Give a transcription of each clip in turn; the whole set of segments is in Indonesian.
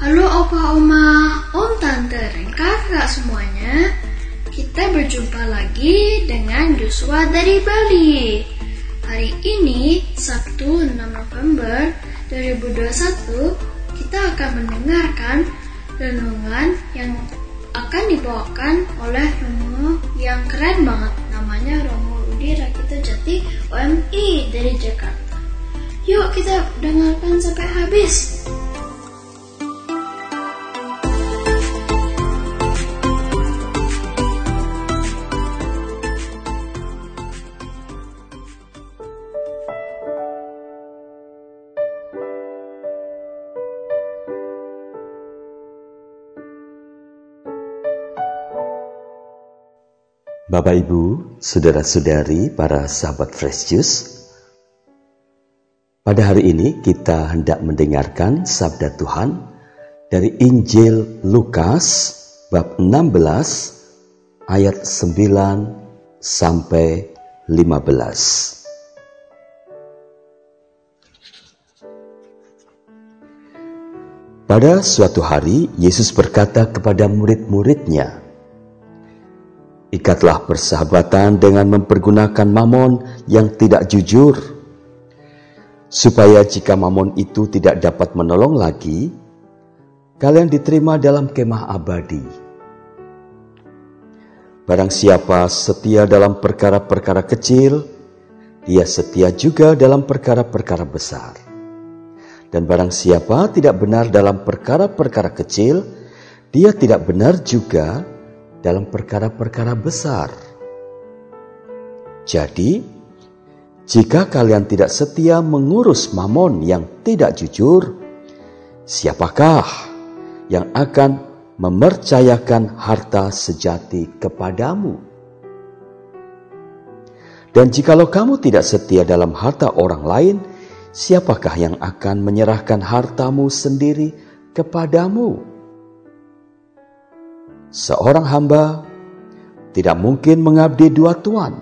Halo Opa, Oma, Om, Tante, dan kakak semuanya. Kita berjumpa lagi dengan Joshua dari Bali. Hari ini, Sabtu 6 November 2021, kita akan mendengarkan renungan yang akan dibawakan oleh Romo yang keren banget. Namanya Romo Rudi Rakita Jati OMI dari Jakarta. Yuk kita dengarkan sampai habis. Bapak Ibu, saudara-saudari, para sahabat Fresh Juice, pada hari ini kita hendak mendengarkan sabda Tuhan dari Injil Lukas bab 16 ayat 9 sampai 15. Pada suatu hari Yesus berkata kepada murid-muridnya, "Ikatlah persahabatan dengan mempergunakan mamon yang tidak jujur, supaya jika mamon itu tidak dapat menolong lagi, kalian diterima dalam kemah abadi. Barang siapa setia dalam perkara-perkara kecil, dia setia juga dalam perkara-perkara besar. Dan barang siapa tidak benar dalam perkara-perkara kecil, dia tidak benar juga dalam perkara-perkara besar. Jadi, jika kalian tidak setia mengurus mamon yang tidak jujur, siapakah yang akan mempercayakan harta sejati kepadamu? Dan jikalau kamu tidak setia dalam harta orang lain, siapakah yang akan menyerahkan hartamu sendiri kepadamu? Seorang hamba tidak mungkin mengabdi dua tuan.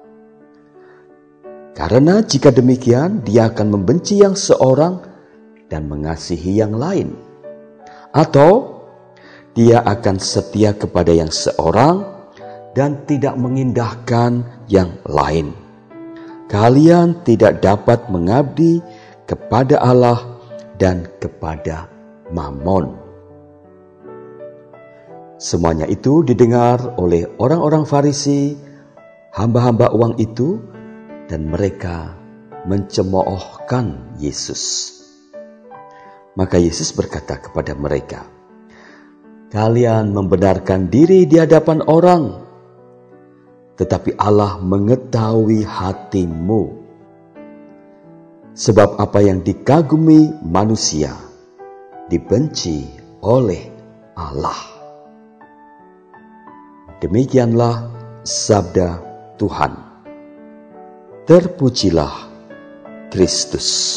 Karena jika demikian, dia akan membenci yang seorang dan mengasihi yang lain. Atau dia akan setia kepada yang seorang dan tidak mengindahkan yang lain. Kalian tidak dapat mengabdi kepada Allah dan kepada Mamon." Semuanya itu didengar oleh orang-orang Farisi, hamba-hamba uang itu, dan mereka mencemoohkan Yesus. Maka Yesus berkata kepada mereka, "Kalian membenarkan diri di hadapan orang, tetapi Allah mengetahui hatimu. Sebab apa yang dikagumi manusia, dibenci oleh Allah." Demikianlah sabda Tuhan. Terpujilah Kristus.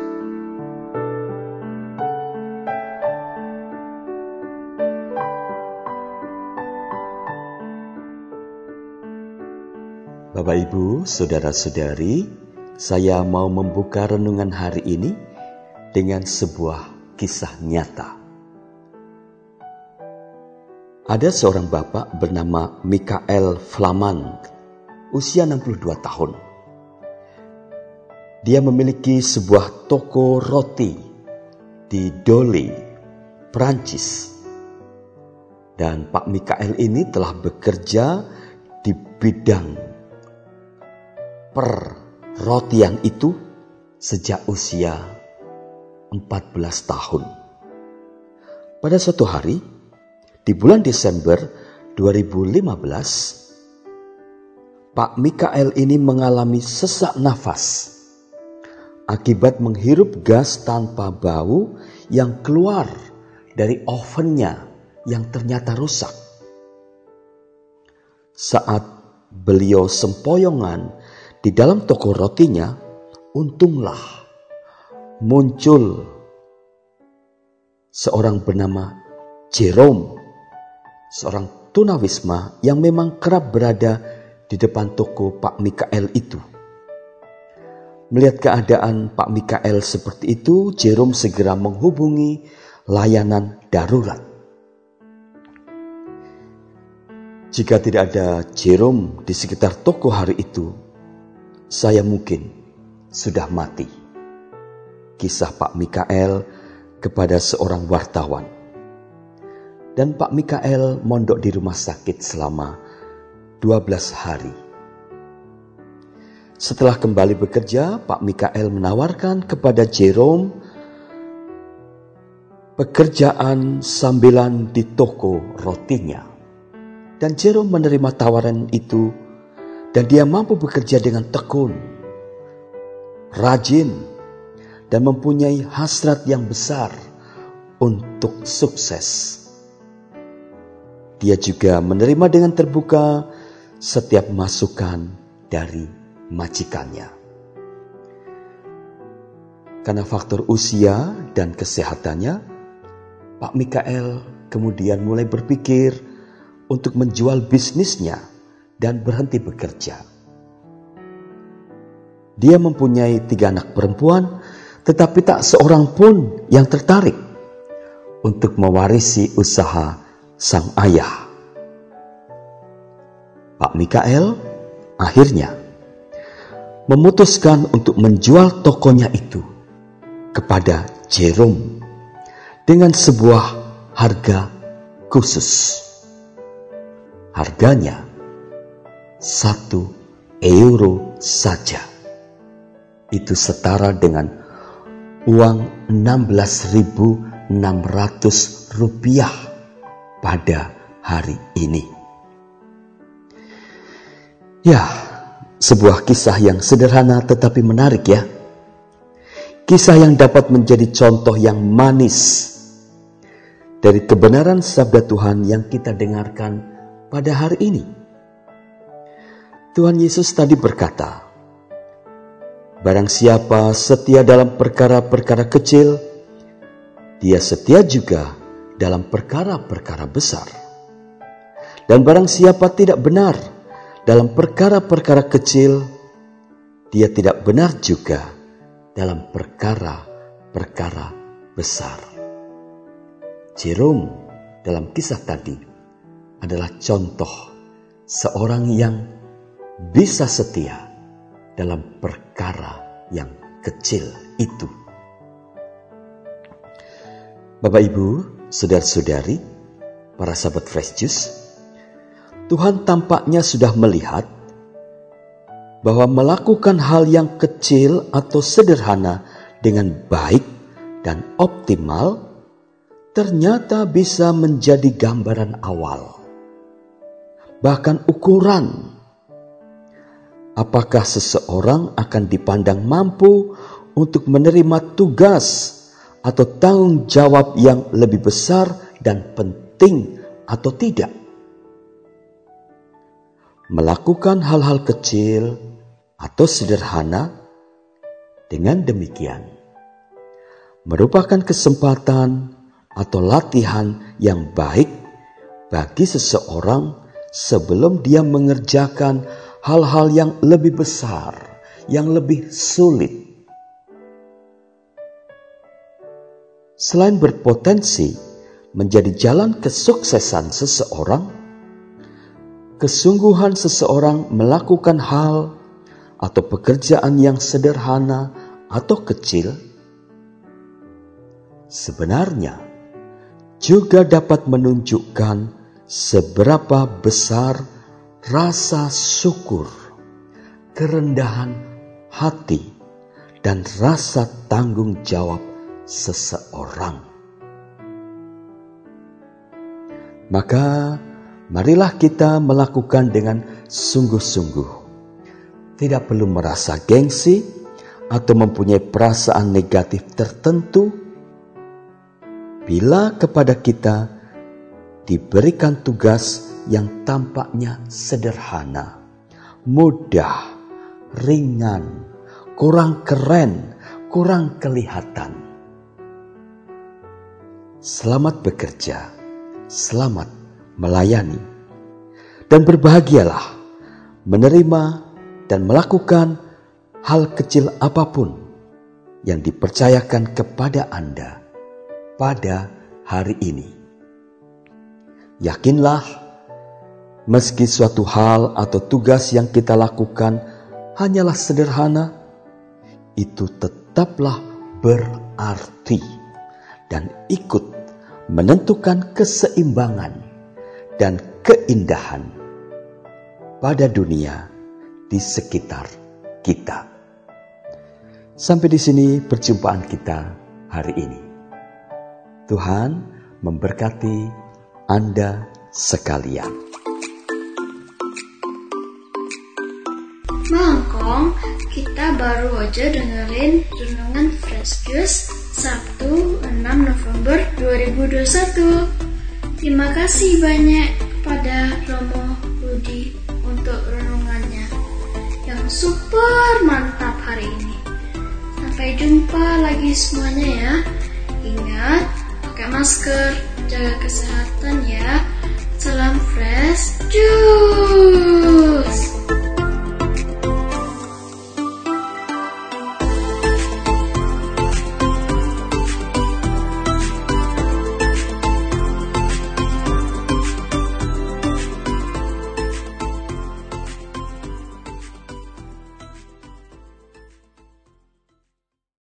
Bapak Ibu, saudara-saudari, saya mau membuka renungan hari ini dengan sebuah kisah nyata. Ada seorang bapak bernama Michael Flamand, usia 62 tahun. Dia memiliki sebuah toko roti di Dole, Prancis. Dan Pak Michael ini telah bekerja di bidang perrotian itu sejak usia 14 tahun. Pada suatu hari, di bulan Desember 2015, Pak Michael ini mengalami sesak nafas akibat menghirup gas tanpa bau yang keluar dari ovennya yang ternyata rusak. Saat beliau sempoyongan di dalam toko rotinya, untunglah muncul seorang bernama Jerome, seorang tunawisma yang memang kerap berada di depan toko Pak Michael itu. Melihat keadaan Pak Michael seperti itu, Jerome segera menghubungi layanan darurat. Jika tidak ada Jerome di sekitar toko hari itu, saya mungkin sudah mati. Kisah Pak Mikael kepada seorang wartawan. Dan Pak Mikael mondok di rumah sakit selama 12 hari. Setelah kembali bekerja, Pak Mikael menawarkan kepada Jerome pekerjaan sambilan di toko rotinya. Dan Jerome menerima tawaran itu dan dia mampu bekerja dengan tekun, rajin, dan mempunyai hasrat yang besar untuk sukses. Dia juga menerima dengan terbuka setiap masukan dari majikannya. Karena faktor usia dan kesehatannya, Pak Mikael kemudian mulai berpikir untuk menjual bisnisnya dan berhenti bekerja. Dia mempunyai 3 anak perempuan, tetapi tak seorang pun yang tertarik untuk mewarisi usaha sang ayah. Pak Mikael akhirnya memutuskan untuk menjual tokonya itu kepada Jerome dengan sebuah harga khusus. Harganya 1 euro saja. Itu setara dengan uang 16.600 rupiah pada hari ini. Ya, sebuah kisah yang sederhana tetapi menarik ya. Kisah yang dapat menjadi contoh yang manis dari kebenaran sabda Tuhan yang kita dengarkan pada hari ini. Tuhan Yesus tadi berkata, barang siapa setia dalam perkara-perkara kecil, dia setia juga dalam perkara-perkara besar. Dan barang siapa tidak benar dalam perkara-perkara kecil, dia tidak benar juga dalam perkara-perkara besar. Jerome dalam kisah tadi adalah contoh seorang yang bisa setia dalam perkara yang kecil itu. Bapak Ibu, saudara-saudari, para sahabat Fresh Juice, Tuhan tampaknya sudah melihat bahwa melakukan hal yang kecil atau sederhana dengan baik dan optimal ternyata bisa menjadi gambaran awal, bahkan ukuran apakah seseorang akan dipandang mampu untuk menerima tugas atau tanggung jawab yang lebih besar dan penting atau tidak. Melakukan hal-hal kecil atau sederhana dengan demikian merupakan kesempatan atau latihan yang baik bagi seseorang sebelum dia mengerjakan hal-hal yang lebih besar, yang lebih sulit. Selain berpotensi menjadi jalan kesuksesan seseorang, kesungguhan seseorang melakukan hal atau pekerjaan yang sederhana atau kecil sebenarnya juga dapat menunjukkan seberapa besar rasa syukur, kerendahan hati, dan rasa tanggung jawab seseorang. Maka marilah kita melakukan dengan sungguh-sungguh. Tidak perlu merasa gengsi atau mempunyai perasaan negatif tertentu bila kepada kita diberikan tugas yang tampaknya sederhana, mudah, ringan, kurang keren, kurang kelihatan. Selamat bekerja, selamat melayani, dan berbahagialah menerima dan melakukan hal kecil apapun yang dipercayakan kepada Anda pada hari ini. Yakinlah, meski suatu hal atau tugas yang kita lakukan hanyalah sederhana, itu tetaplah berarti dan ikut menentukan keseimbangan dan keindahan pada dunia di sekitar kita. Sampai di sini perjumpaan kita hari ini. Tuhan memberkati Anda sekalian. Mangkong, kita baru aja dengerin renungan Fresh Juice Sabtu 6 November 2021. Terima kasih banyak kepada Romo Budi untuk renungannya yang super mantap hari ini. Sampai jumpa lagi semuanya ya. Ingat, pakai masker, jaga kesehatan